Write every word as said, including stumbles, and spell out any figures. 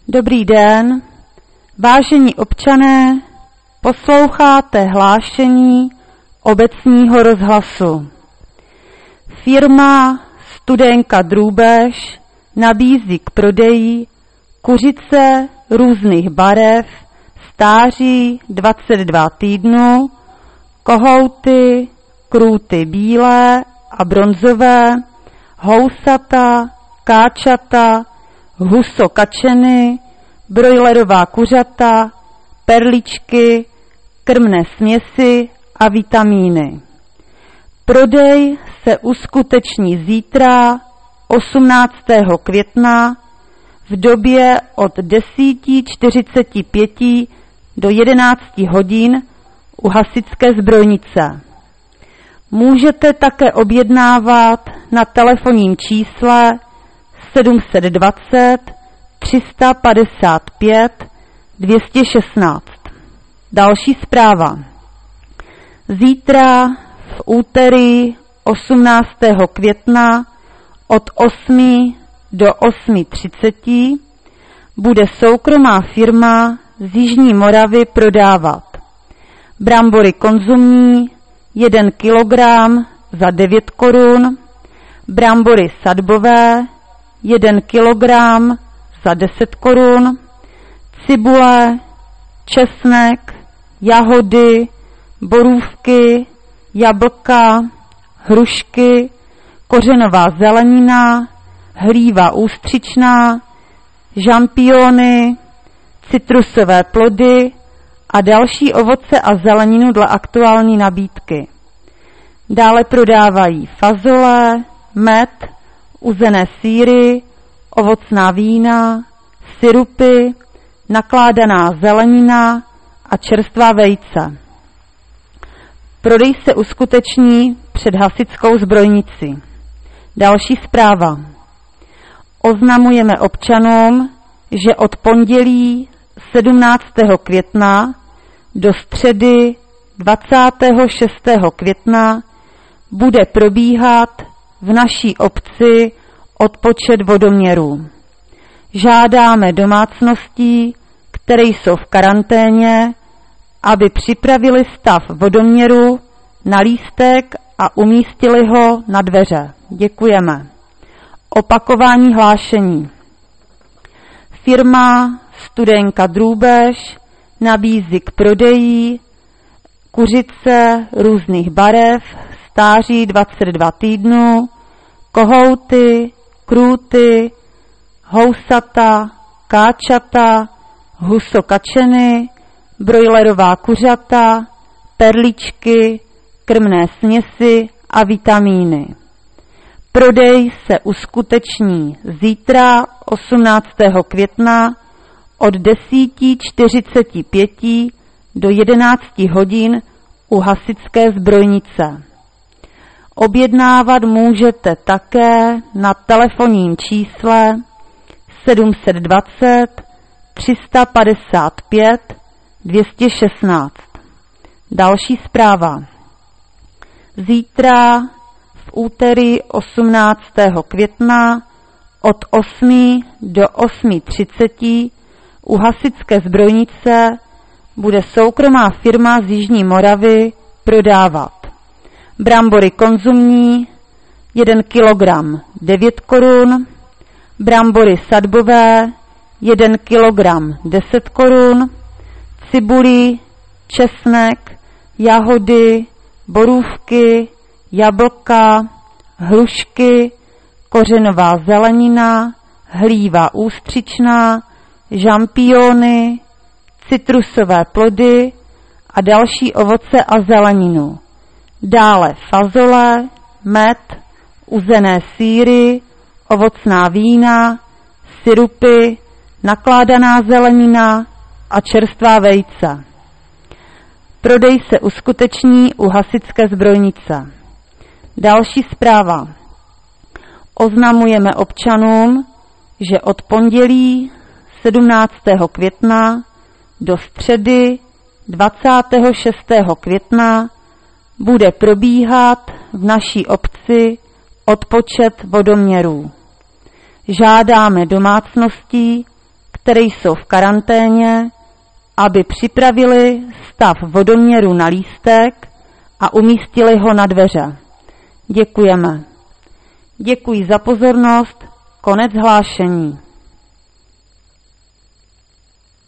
Dobrý den, vážení občané, posloucháte hlášení obecního rozhlasu. Firma Studenka Drůbež nabízí k prodeji kuřice různých barev, stáří dvacet dva týdnů, kohouty, krůty bílé a bronzové, housata, káčata, huso kačeny, brojlerová kuřata, perličky, krmné směsi a vitamíny. Prodej se uskuteční zítra osmnáctého května v době od deset čtyřicet pět do jedenáct hodin u hasičské zbrojnice. Můžete také objednávat na telefonním čísle sedm set dvacet tři sta padesát pět dvě stě šestnáct. Další zpráva. Zítra v úterý osmnáctého května od osmi do osmi třicet bude soukromá firma z Jižní Moravy prodávat brambory konzumní jeden kilogram za devět korun, brambory sadbové jeden kilogram za deset korun, cibule, česnek, jahody, borůvky, jablka, hrušky, kořenová zelenina, hlíva ústřičná, žampiony, citrusové plody a další ovoce a zeleninu dle aktuální nabídky. Dále prodávají fazole, med, uzené sýry, ovocná vína, sirupy, nakládaná zelenina a čerstvá vejce. Prodej se uskuteční před hasičskou zbrojnici. Další zpráva. Oznamujeme občanům, že od pondělí sedmnáctého května do středy dvacátého šestého května bude probíhat v naší obci odpočet vodoměrů. Žádáme domácností, které jsou v karanténě, aby připravili stav vodoměru na lístek a umístili ho na dveře. Děkujeme. Opakování hlášení. Firma Studenka Drůbež nabízí k prodeji kuřice různých barev, stáří dvacet dva týdnů, kohouty, krůty, housata, káčata, huso kačeny, brojlerová kuřata, perličky, krmné směsi a vitamíny. Prodej se uskuteční zítra osmnáctého května od deset čtyřicet pět do jedenáct hodin u hasičské zbrojnice. Objednávat můžete také na telefonním čísle sedm set dvacet tři sta padesát pět dvě stě šestnáct. Další zpráva. Zítra v úterý osmnáctého května od osmi do osmi třicet u hasičské zbrojnice bude soukromá firma z Jižní Moravy prodávat brambory konzumní jeden kilogram devět korun, brambory sadbové jeden kilogram deset korun, cibuli, česnek, jahody, borůvky, jablka, hrušky, kořenová zelenina, hlíva ústřičná, žampiony, citrusové plody a další ovoce a zeleninu. Dále fazole, med, uzené sýry, ovocná vína, sirupy, nakládaná zelenina a čerstvá vejce. Prodej se uskuteční u hasičské zbrojnice. Další zpráva. Oznamujeme občanům, že od pondělí sedmnáctého května do středy dvacátého šestého května bude probíhat v naší obci odpočet vodoměrů. Žádáme domácností, které jsou v karanténě, aby připravili stav vodoměru na lístek a umístili ho na dveře. Děkujeme. Děkuji za pozornost. Konec hlášení.